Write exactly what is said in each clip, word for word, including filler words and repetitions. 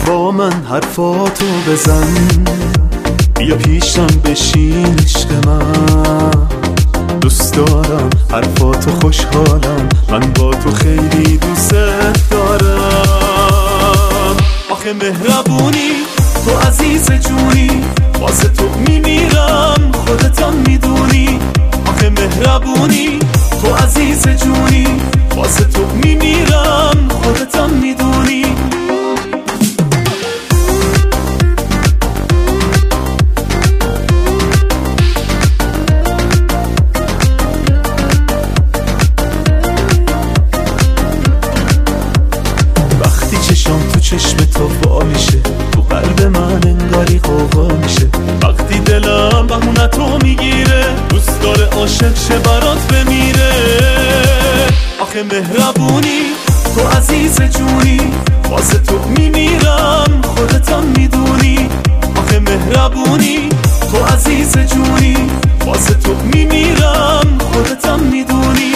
با من حرفاتو بزن، بیا پیشم بشین عشق من. دوست دارم حرفاتو، خوشحالم، من با تو خیلی دوست دارم. آخه مهربونی تو عزیز جونی، واسه تو میمیرم خودتم میدونی. آخه مهربونی تو عزیز جونی، واسه تو میمیرم خودتم میدونی. تو چشم تو وا میشه، تو قلب من انگاری قوقا میشه. وقتی دلم بهونتو میگیره، دوست داره عاشق شه برات بمیره. آخه مهربونی تو عزیز جونی، واسه تو میمیرم خودتم میدونی. آخه مهربونی تو عزیز جونی، واسه تو میمیرم خودتم میدونی.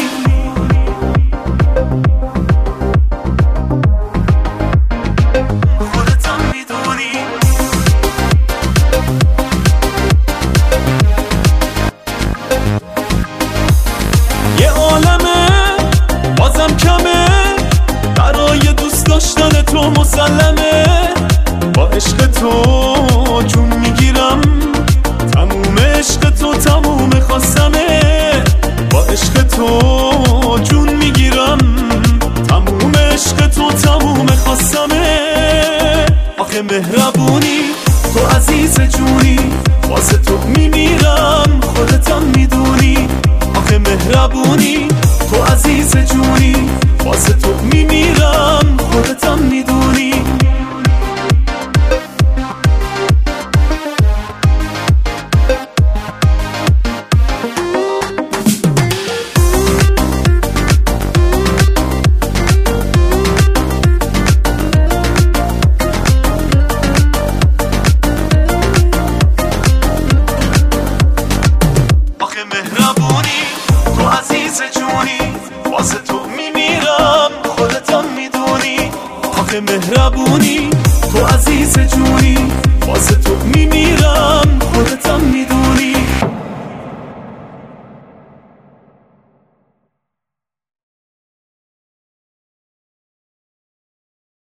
یه عالمه بازم کمه، برای دوست داشتن تو مسلمه. با عشق تو جون میگیرم، تموم عشق تو تموم خواستمه. با عشق تو جون میگیرم، تموم عشق تو تموم خواستمه. آخه مهربونی تو عزیز جونی، واسه تو میمیرم خودتم میدونی. آخه مهربونی تو عزیز جونی، واسه تو میمیرم خودتم میدونی. آخه مهربونی تو عزیز جونی، واسه تو میمیرم خودتم میدونی. آخه مهربونی تو عزیز جونی، واسه تو میمیرم خودتم میدونی.